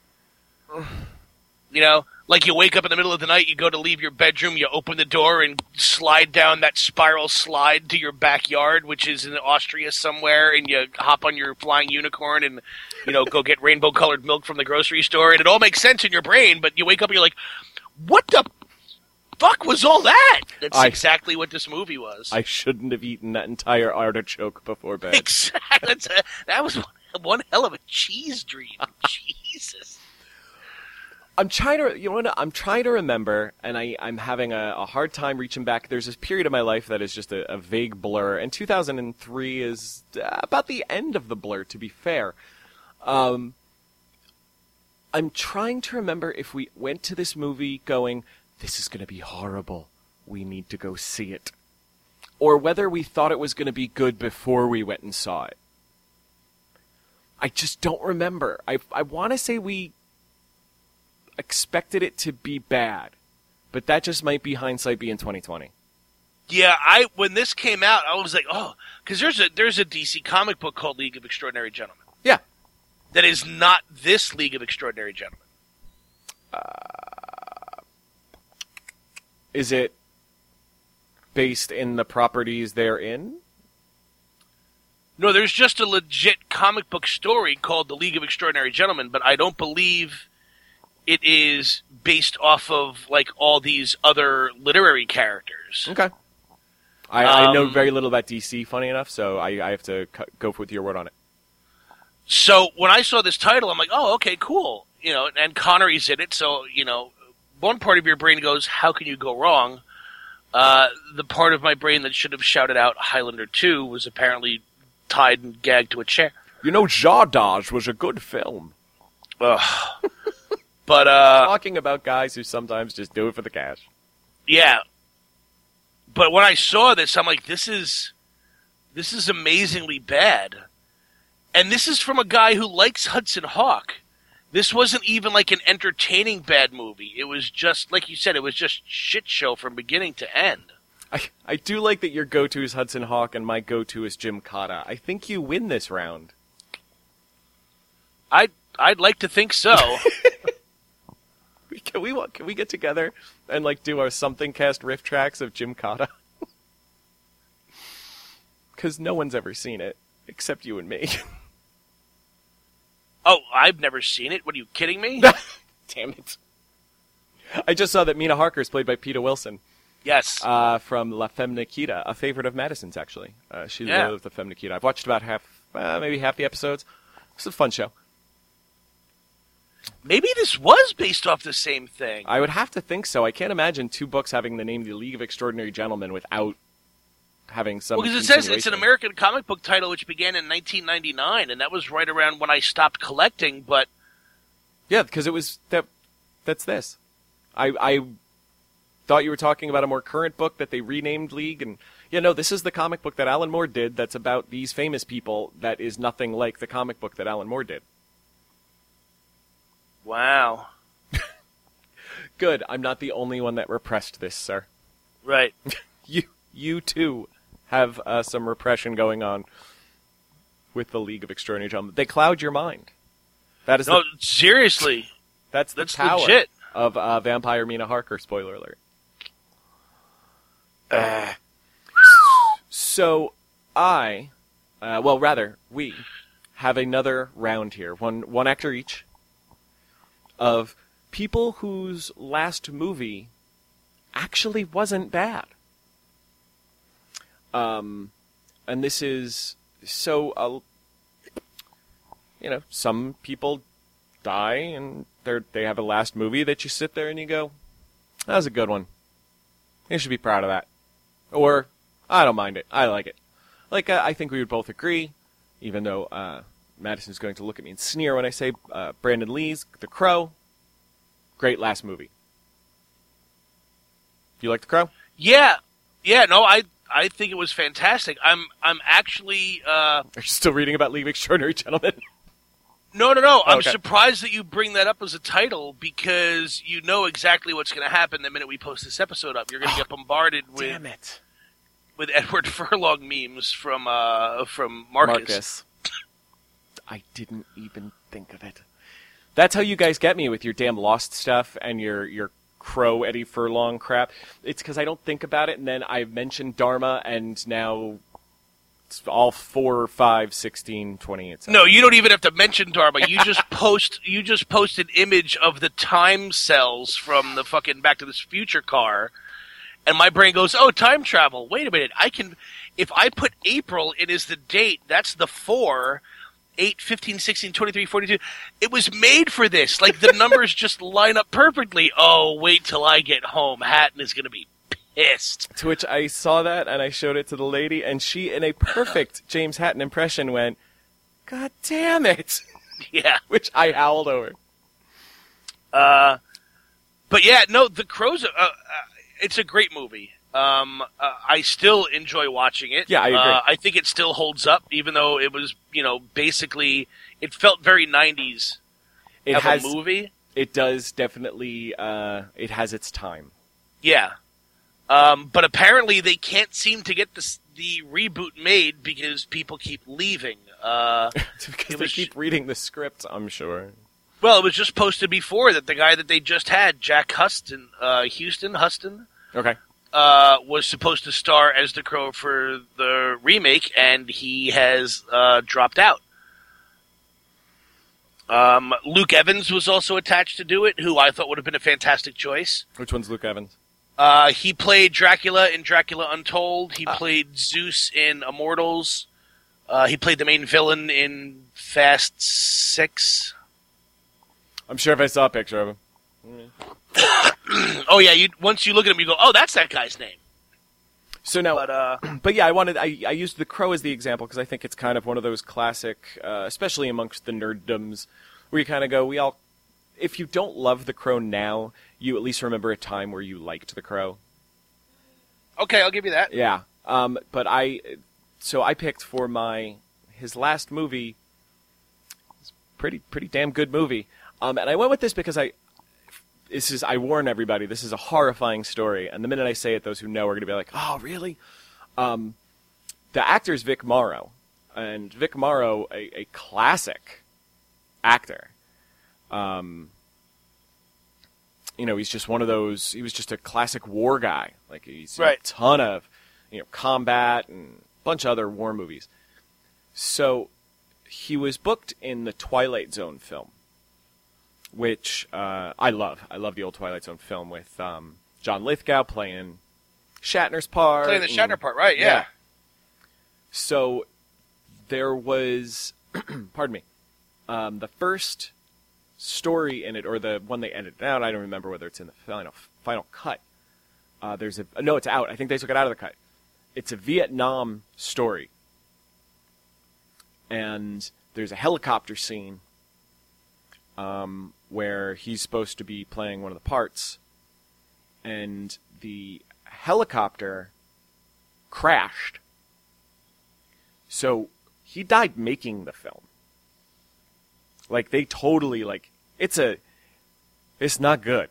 Like you wake up in the middle of the night, you go to leave your bedroom, you open the door and slide down that spiral slide to your backyard, which is in Austria somewhere, and you hop on your flying unicorn and, go get rainbow-colored milk from the grocery store, and it all makes sense in your brain, but you wake up and you're like, what the fuck was all that? That's exactly what this movie was. I shouldn't have eaten that entire artichoke before bed. Exactly. That was one hell of a cheese dream. Jesus. I'm trying to remember, and I'm having a hard time reaching back. There's this period of my life that is just a vague blur, and 2003 is about the end of the blur, to be fair. I'm trying to remember if we went to this movie going, this is going to be horrible, we need to go see it. Or whether we thought it was going to be good before we went and saw it. I just don't remember. I want to say expected it to be bad, but that just might be hindsight being 2020. Yeah, when this came out, I was like, oh, because there's a DC comic book called League of Extraordinary Gentlemen. Yeah. That is not this League of Extraordinary Gentlemen. Is it based in the properties they're in? No, there's just a legit comic book story called The League of Extraordinary Gentlemen, but I don't believe it is based off of, like, all these other literary characters. Okay. I know very little about DC, funny enough, so I have to go with your word on it. So when I saw this title, I'm like, oh, okay, cool. You know, and Connery's in it, so, you know, one part of your brain goes, how can you go wrong? The part of my brain that should have shouted out Highlander 2 was apparently tied and gagged to a chair. You know, Jardage was a good film. Ugh. But, Talking about guys who sometimes just do it for the cash. yeah. But when I saw this, I'm like, this is amazingly bad. And this is from a guy who likes Hudson Hawk. This wasn't even like an entertaining bad movie. It was just, like you said, it was just shit show from beginning to end. I do like that your go-to is Hudson Hawk and my go-to is Jim Cotta. I think you win this round. I'd like to think so. Can we get together and like do our something cast riff tracks of Jim Cotta? Because no one's ever seen it except you and me. Oh, I've never seen it. What, are you kidding me? Damn it! I just saw that Mina Harker is played by Peter Wilson. Yes. From La Femme Nikita, a favorite of Madison's actually. She Yeah. loves La Femme Nikita. I've watched about maybe half the episodes. It's a fun show. Maybe this was based off the same thing. I would have to think so. I can't imagine two books having the name The League of Extraordinary Gentlemen without having some. Well, because it says it's an continuation. American comic book title which began in 1999, and that was right around when I stopped collecting, but... Yeah, because it was that's this. I thought you were talking about a more current book that they renamed League, and yeah, no, this is the comic book that Alan Moore did that's about these famous people that is nothing like the comic book that Alan Moore did. Wow. Good, I'm not the only one that repressed this, sir. Right. You too have some repression going on with the League of Extraordinary Gentlemen. They cloud your mind. That is No, seriously. that's the That's power legit. of Vampire Mina Harker. Spoiler alert. So we have another round here, one actor each, of people whose last movie actually wasn't bad. And this is so, some people die and they have a last movie that you sit there and you go, that was a good one. You should be proud of that. Or, I don't mind it. I like it. Like, I think we would both agree, even though Madison's going to look at me and sneer when I say Brandon Lee's The Crow. Great last movie. You like The Crow? Yeah. Yeah, no, I think it was fantastic. I'm actually... Are you still reading about League of Extraordinary Gentlemen? No. I'm Okay. surprised that you bring that up as a title because you know exactly what's going to happen the minute we post this episode up. You're going to get bombarded Damn it. with Edward Furlong memes from Marcus. I didn't even think of it. That's how you guys get me with your damn Lost stuff and your Crow Eddie Furlong crap. It's because I don't think about it, and then I mentioned Dharma, and now it's all 4, 5, 16, 20, etc. No, you don't even have to mention Dharma. You just post an image of the time cells from the fucking Back to the Future car, and my brain goes, "Oh, time travel. Wait a minute. If I put April in as the date, that's the 4, 8, 15, 16, 23, 42. It was made for this. Like, the numbers just line up perfectly. Oh, wait till I get home. Hatton is going to be pissed." To which I saw that, and I showed it to the lady, and she, in a perfect James Hatton impression, went, "God damn it!" Yeah. Which I howled over. But yeah, no, The Crow's it's a great movie. I still enjoy watching it. Yeah, I agree. I think it still holds up, even though it was, basically, it felt very 90s It of has a movie. It does definitely. It has its time. Yeah. But apparently they can't seem to get the reboot made because people keep leaving. Because they keep reading the script, I'm sure. Well, it was just posted before that the guy that they just had, Jack Huston, Okay. was supposed to star as the Crow for the remake, and he has dropped out. Luke Evans was also attached to do it, who I thought would have been a fantastic choice. Which one's Luke Evans? He played Dracula in Dracula Untold. He played Zeus in Immortals. He played the main villain in Fast 6. I'm sure if I saw a picture of him. Oh yeah, once you look at him, you go, "Oh, that's that guy's name." So now, but yeah, I used The Crow as the example because I think it's kind of one of those classic, especially amongst the nerddoms, where you kind of go, if you don't love The Crow now, you at least remember a time where you liked The Crow. Okay, I'll give you that. Yeah, but I picked for his last movie. It's pretty damn good movie, and I went with this because I warn everybody, this is a horrifying story, and the minute I say it, those who know are going to be like, oh, really? The actor's Vic Morrow, and Vic Morrow, a classic actor. He's just one of those, he was just a classic war guy. Like, he's in a ton of, combat and a bunch of other war movies. So, he was booked in the Twilight Zone film, which I love. I love the old Twilight Zone film with John Lithgow playing Shatner's part. Playing the Shatner part, right, yeah. So there was, pardon me, the first story in it, or the one they edited out, I don't remember whether it's in the final cut. No, it's out. I think they took it out of the cut. It's a Vietnam story. And there's a helicopter scene where he's supposed to be playing one of the parts, and the helicopter crashed. So he died making the film. Like, they totally, it's not good.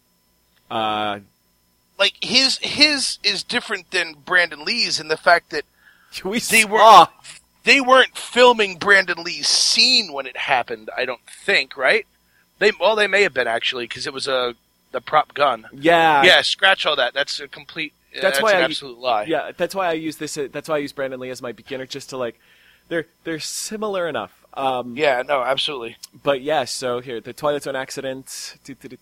Like, his is different than Brandon Lee's in the fact that they weren't filming Brandon Lee's scene when it happened, I don't think, right? They may have been, actually, because it was the prop gun. Yeah. Yeah, scratch all that. That's a complete... That's an absolute lie. Yeah, that's why I use this. That's why I use Brandon Lee as my beginner, just to they're similar enough. Yeah, no, absolutely. But yeah, so here, the Twilight Zone accident.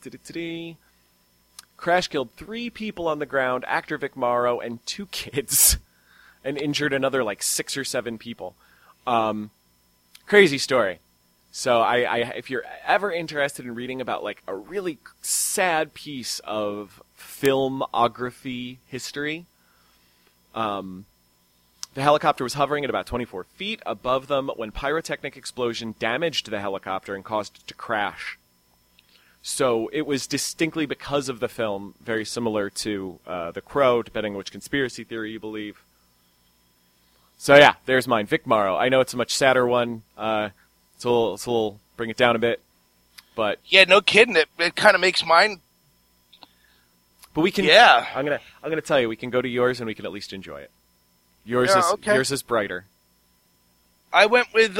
Crash killed 3 people on the ground, actor Vic Morrow, and 2 kids, and injured another 6 or 7 people. Crazy story. So if you're ever interested in reading about a really sad piece of filmography history, the helicopter was hovering at about 24 feet above them when pyrotechnic explosion damaged the helicopter and caused it to crash. So it was distinctly because of the film, very similar to The Crow, depending on which conspiracy theory you believe. So yeah, there's mine, Vic Morrow. I know it's a much sadder one. It's a little bring it down a bit, but yeah, no kidding. It kind of makes mine. But we can. Yeah, I'm gonna tell you, we can go to yours and we can at least enjoy it. Yours is brighter. I went with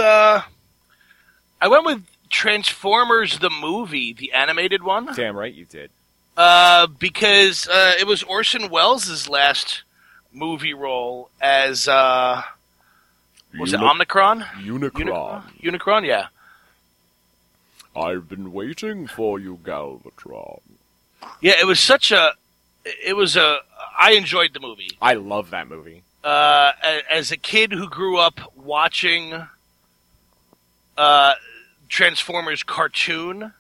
Transformers the movie, the animated one. Damn right you did. Because it was Orson Welles' last movie role as was it Omnicron? Unicron, yeah. I've been waiting for you, Galvatron. Yeah, it was I enjoyed the movie. I love that movie. As a kid who grew up watching Transformers cartoon,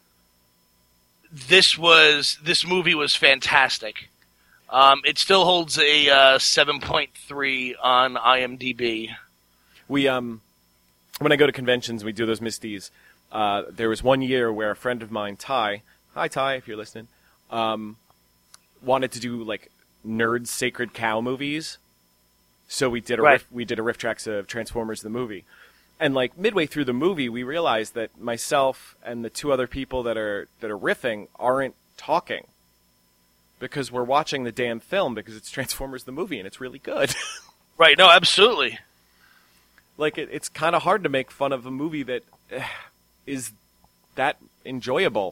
this movie was fantastic. It still holds a 7.3 on IMDb. When I go to conventions, we do those Misties. There was one year where a friend of mine, Ty, hi Ty, if you're listening, wanted to do nerd Sacred Cow movies. So we did a riff tracks of Transformers the movie, And like midway through the movie, we realized that myself and the two other people that are riffing aren't talking because we're watching the damn film because it's Transformers the movie and it's really good. Right. No, absolutely. Like it's kind of hard to make fun of a movie that is that enjoyable.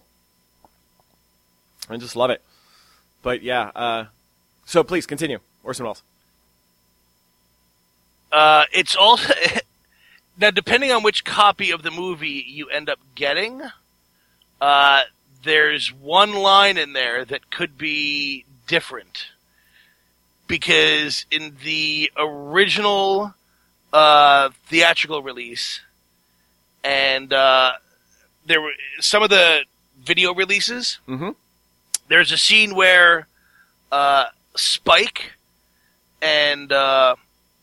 I just love it. But yeah, so please continue, Orson Welles. It's also now depending on which copy of the movie you end up getting. There's one line in there that could be different because in the original theatrical release and there were some of the video releases. Mm-hmm. There's a scene where Spike and the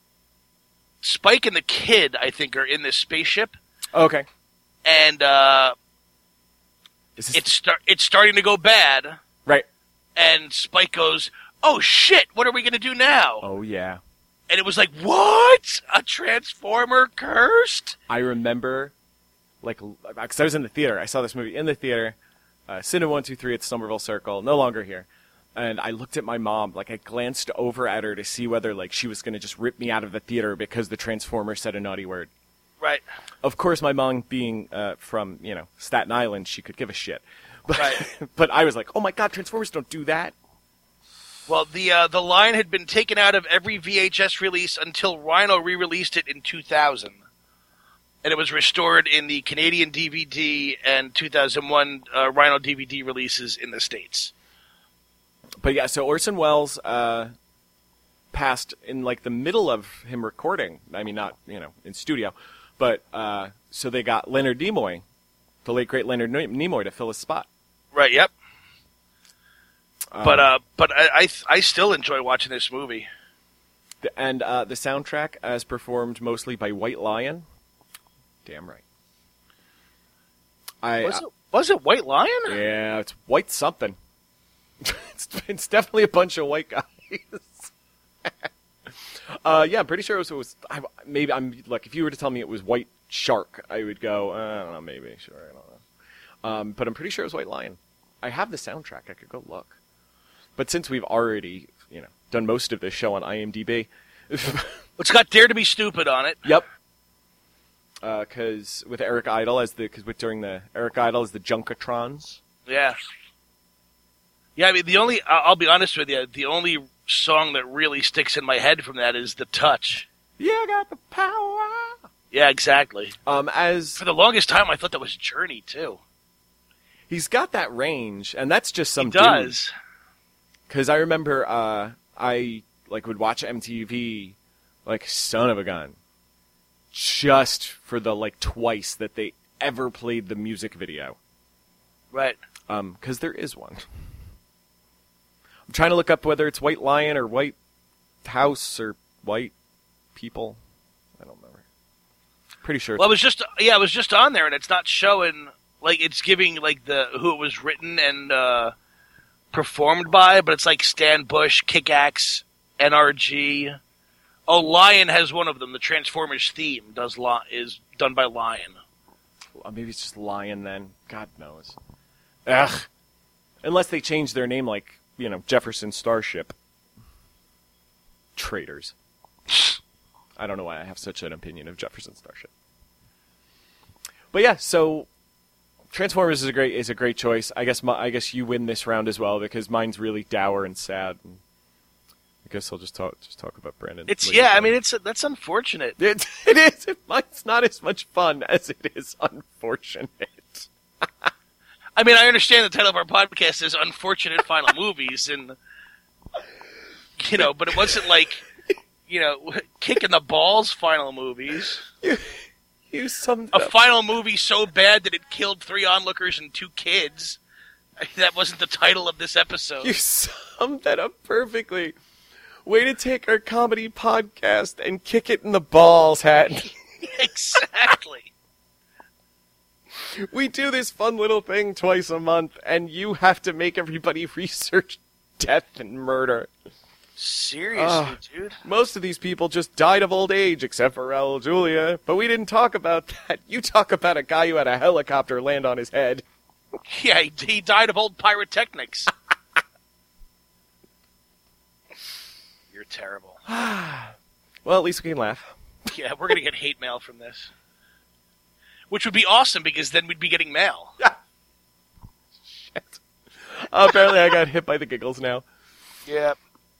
kid, I think, are in this spaceship, Okay. and Is this... it's starting to go bad. Right. And Spike goes, "Oh shit! What are we gonna do now?" Oh yeah. And it was like, "What? A Transformer cursed?" I remember, like, because I was in the theater. I saw this movie in the theater. Cinema 123 at the Somerville Circle, no longer here. And I looked at my mom, like I glanced over at her to see whether like she was going to just rip me out of the theater because the Transformer said a naughty word. Right. Of course, my mom being from, Staten Island, she could give a shit. But, Right. but I was like, oh my god, Transformers don't do that. Well, the line had been taken out of every VHS release until Rhino re-released it in 2000. And it was restored in the Canadian DVD and 2001 Rhino DVD releases in the States. But yeah, so Orson Welles passed in like the middle of him recording. I mean, not, in studio. But so they got Leonard Nimoy, the late great Leonard Nimoy, to fill his spot. Right, yep. But I still enjoy watching this movie. And the soundtrack as performed mostly by White Lion. Damn right. Was it White Lion? Yeah, it's white something. it's definitely a bunch of white guys. Yeah, I'm pretty sure it was maybe I'm like if you were to tell me it was White Shark, I would go, I don't know, maybe, sure, I don't know. But I'm pretty sure it was White Lion. I have the soundtrack. I could go look. But since we've already, done most of this show on IMDb, It's got Dare to Be Stupid on it. yep. Because with Eric Idle during the Eric Idle as the Junkatrons. Yeah. Yeah, I mean, I'll be honest with you, the only song that really sticks in my head from that is The Touch. Yeah, I got the power. Yeah, exactly. As For the longest time, I thought that was Journey, too. he's got that range, and that's just some He does. Because I remember I would watch MTV like son of a gun, just for the twice that they ever played the music video. Right. Because there is one. I'm trying to look up whether it's White Lion or White House or White People. I don't remember. Pretty sure. Well, it was just on there, and it's not showing. It's giving who it was written and performed by, but it's like Stan Bush, Kick-Axe, NRG. Oh, Lion has one of them. The Transformers theme is done by Lion. Maybe it's just Lion then. God knows. Ugh. Unless they change their name Jefferson Starship. Traitors. I don't know why I have such an opinion of Jefferson Starship. But yeah, so Transformers is a great choice. I guess you win this round as well because mine's really dour and sad. And I guess I'll just talk about Brandon. That's unfortunate. It is. Mine's not as much fun as it is unfortunate. I mean, I understand the title of our podcast is Unfortunate Final Movies, and but it wasn't kicking the balls final movies. You summed it A up. final movie so bad that it killed 3 onlookers and 2 kids. That wasn't the title of this episode. You summed that up perfectly. Way to take our comedy podcast and kick it in the balls, Hat. Exactly. We do this fun little thing twice a month, and you have to make everybody research death and murder. Seriously, dude. Most of these people just died of old age, except for Raul Julia. But we didn't talk about that. You talk about a guy who had a helicopter land on his head. Yeah, he died of old pyrotechnics. You're terrible. Well, at least we can laugh. Yeah, we're going to get hate mail from this. Which would be awesome, because then we'd be getting mail. Shit. Apparently I got hit by the giggles now. Yeah.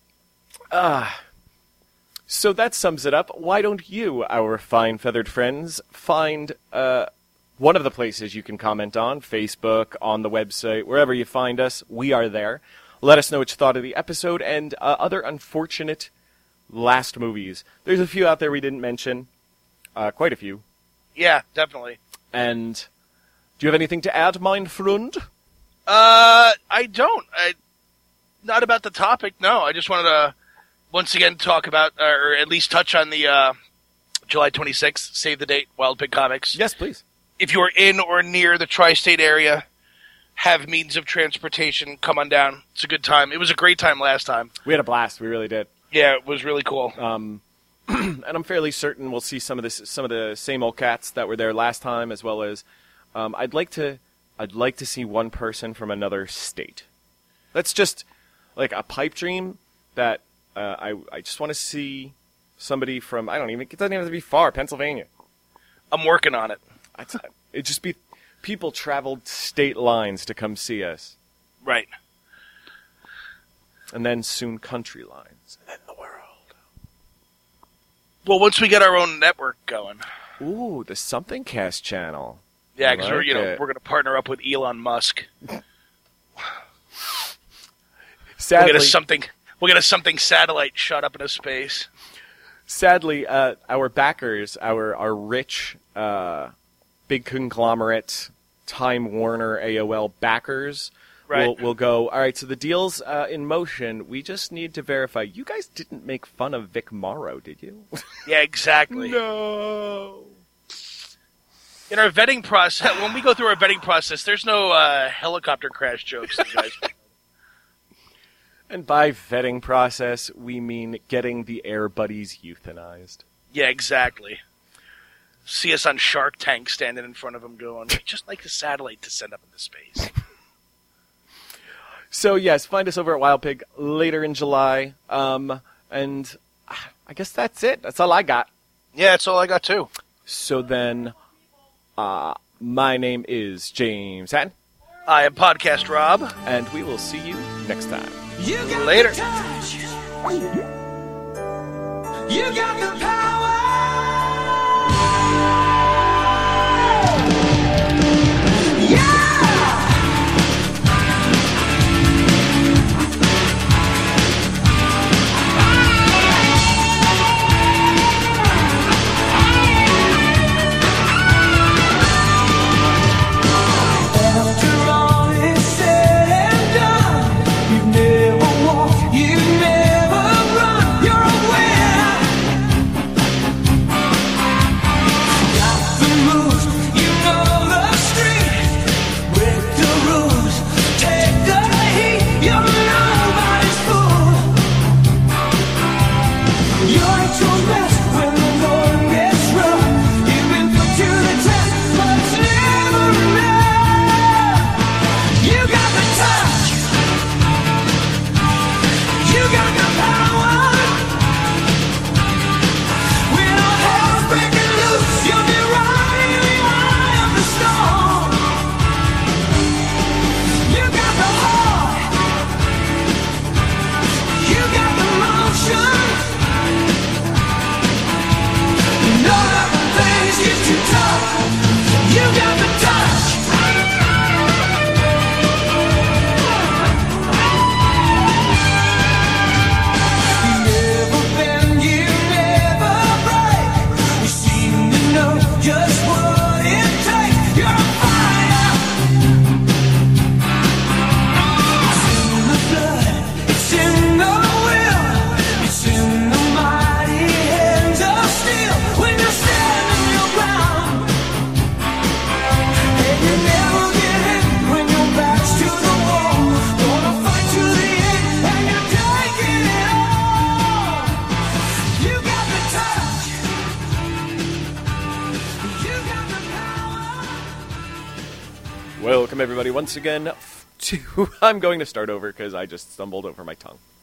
So that sums it up. Why don't you, our fine feathered friends, find one of the places you can comment on, Facebook, on the website, wherever you find us, we are there. Let us know what you thought of the episode and other unfortunate last movies. There's a few out there we didn't mention. Quite a few. Yeah, definitely. And do you have anything to add, mein Freund? I don't. Not about the topic, no. I just wanted to once again talk about, or at least touch on the July 26th, save the date, Wild Pig Comics. Yes, please. If you are in or near the tri-state area, have means of transportation, come on down. It's a good time. It was a great time last time. We had a blast. We really did. Yeah, it was really cool. And I'm fairly certain we'll see some of the same old cats that were there last time, as well as I'd like to see one person from another state. That's just like a pipe dream that I just want to see somebody from, it doesn't even have to be far, Pennsylvania. I'm working on it. It'd just be people traveled state lines to come see us. Right. And then soon country lines. And then the world. Well, once we get our own network going. Ooh, the Something Cast channel. Yeah, because Like we're going to partner up with Elon Musk. Sadly, We'll get a something satellite shot up into space. Sadly, our backers, our rich, big conglomerate, Time Warner, AOL backers, Right. will go, all right, so the deal's in motion. We just need to verify. You guys didn't make fun of Vic Morrow, did you? Yeah, exactly. No. In our vetting process, when we go through our vetting process, there's no helicopter crash jokes, you guys. And by vetting process, we mean getting the Air Buddies euthanized. Yeah, exactly. See us on Shark Tank standing in front of them going, we'd just like the satellite to send up into space. So, yes, find us over at Wild Pig later in July. And I guess that's it. That's all I got. Yeah, that's all I got, too. So then, my name is James Hatton, I am Podcast Rob. and we will see you next time. You got Later. the touch. You got the power. Yeah! After all is said and done, you've never walked, you've never run. You're a winner. welcome everybody once again to. I'm going to start over because I just stumbled over my tongue.